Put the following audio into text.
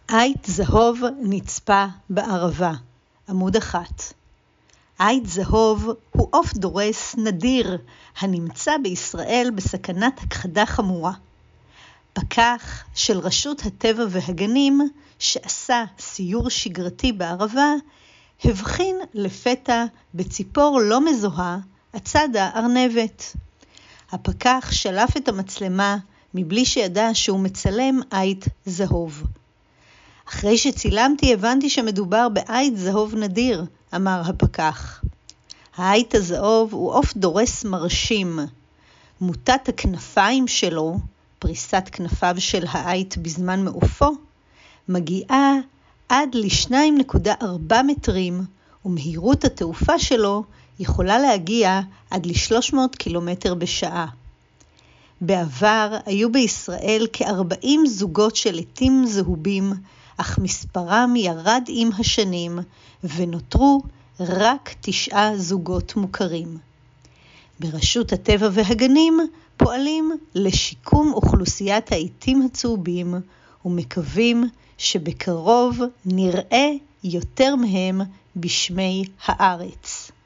עית זהוב נצפה בערבה, עמוד 1. עית זהוב הוא עוף דורס נדיר הנמצא בישראל בסכנת הכחדה חמורה. פקח של רשות הטבע והגנים שעשה סיור שגרתי בערבה הבחין לפתע בציפור לא מזוהה הצדה ארנבת. הפקח שלף את המצלמה מבלי שידע שהוא מצלם עית זהוב. אחרי שצילמתי הבנתי שמדובר בעית זהוב נדיר, אמר הפקח. העית הזהוב הוא עוף דורס מרשים. מוטת הכנפיים שלו, פריסת כנפיו של העית בזמן מעופו, מגיעה עד ל-2.4 מטרים, ומהירות התעופה שלו יכולה להגיע עד ל-300 קילומטר בשעה. בעבר היו בישראל כ-40 זוגות של עיטים זהובים, אך מספרם ירד עם השנים, ונותרו רק 9 זוגות מוכרים. ברשות הטבע והגנים פועלים לשיקום אוכלוסיית העיטים הצהובים, ומקווים שבקרוב נראה יותר מהם בשמי הארץ.